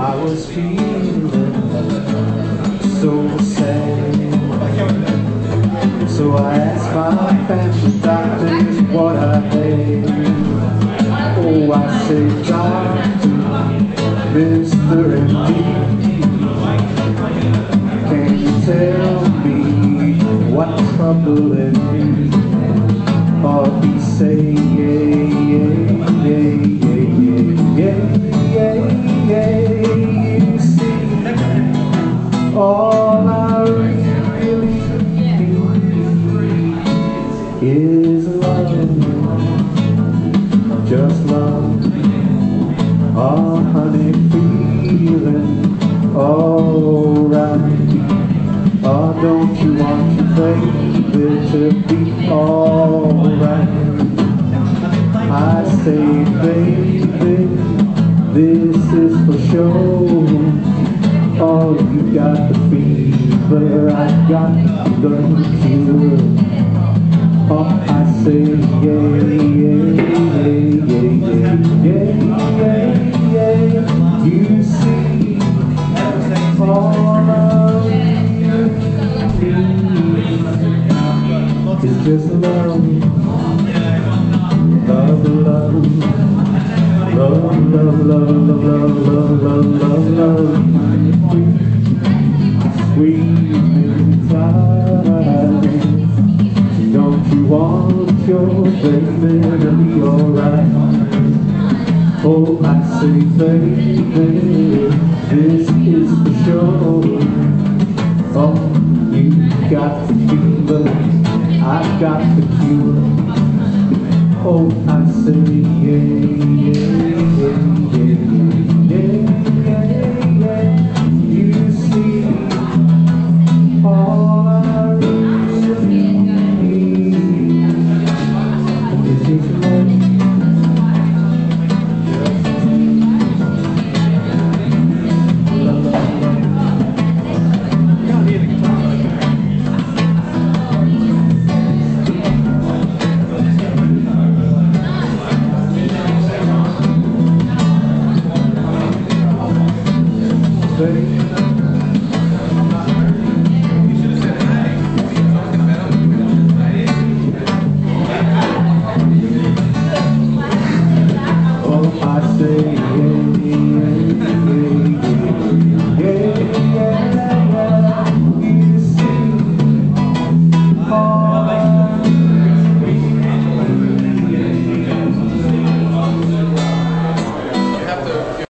I was feeling so sad. So I asked my family doctors what I had. Oh, I said, Doctor, Mr. MD, can you tell me what troubling me? Oh, he say, you see, all I really need is love, just love. Oh, honey, feeling alright. Oh, don't you want your baby to be alright? I say, baby, this is for sure. Oh, you got the fever, I got the cure. Oh, I say, yeah. You see, all I need is just love, love, love, love, love, love, love, love. Sweet time. Don't you want your baby to be alright? Oh, I say, baby, this is for sure. Oh, you got the fever, I got the cure. Oh, I say, yeah. You see, all I really need is just love. Baby,